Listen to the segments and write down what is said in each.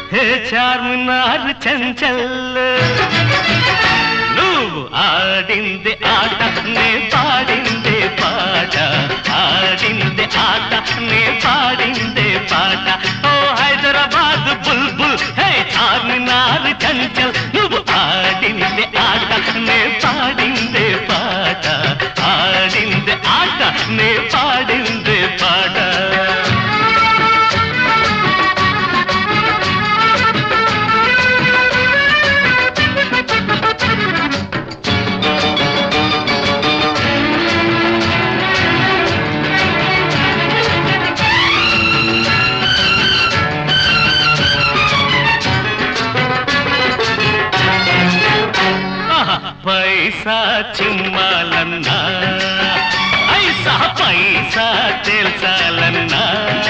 హే చార్మినార్ చంచల్ నువ్వు ఆడింది ఆట నే పాడిందే పాట ఆడింది ఆట నే పాడిందే పాట ఓ హైదరాబాద్ బుల్బుల్ హే చార్మినార్ చంచల్ నువ్వు ఆడింది ఆట నే పాడిందే పాట ఆడింది ఆట నే పాడిందే పాట పైసా చిమ్మాలన్నా ఐసా పైసా తెలుసాలన్నా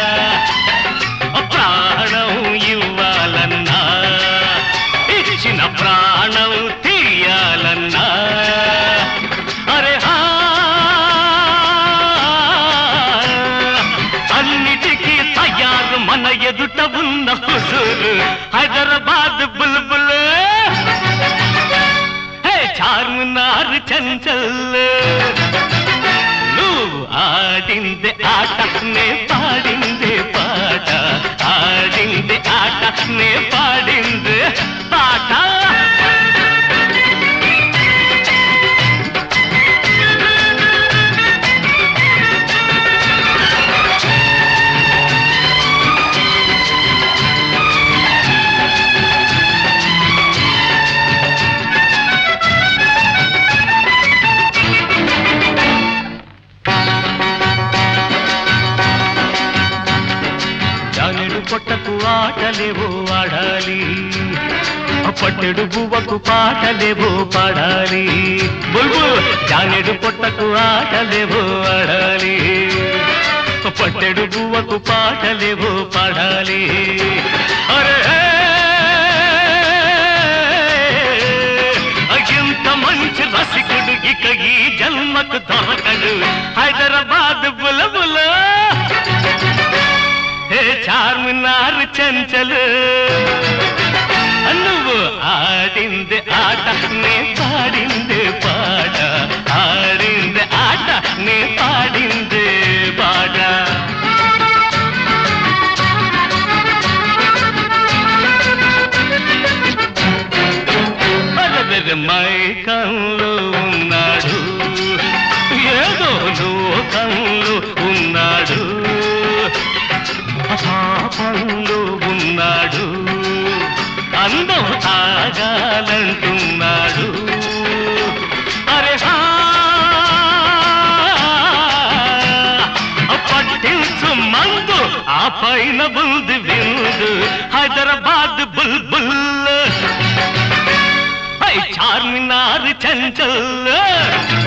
ప్రాణం ఇవ్వాలన్నా ఇచ్చిన ప్రాణం తీయాలన్నా అరే అన్నిటికీ తయారు మన ఎదుట ఉన్న హుజూరు హైదరాబాద్ బుల్బుల్ చార్మినార్ చంచల్ నువ్వు ఆడిందే ఆట నే పాడిందే పాట ఆడిందే ఆట నే పాడిందే పాట పొట్టకు ఆటలేవో ఆడాలి పట్టెడు బువ్వకు పాటలేవో పాడాలి బుల్బుల్ జానెడు పొట్టకు ఆటలేవో ఆడాలి పట్టెడు బువ్వకు పాటలేవో పాడాలి అరే ఇంత మంచి రసికుడు ఇక ఈ జన్మకు దొరకడు హైదరాబాద్ బులబుల హే చార్మినార్ చంచల్ నువ్వు ఆడింది ఆట నే పాడింది పాట ఆడింది ఆట నే పాడింది పాట మైకంలో ఉన్నాడు ఏదో లోకంలో ఉన్నాడు పాపంలో ఉన్నాడు అందం ఆగాలంటున్నాడు అరే పట్టించు మందు ఆ పైన బుల్ది విందు హైదరాబాద్ బుల్బుల్ చార్మినార్ చంచల్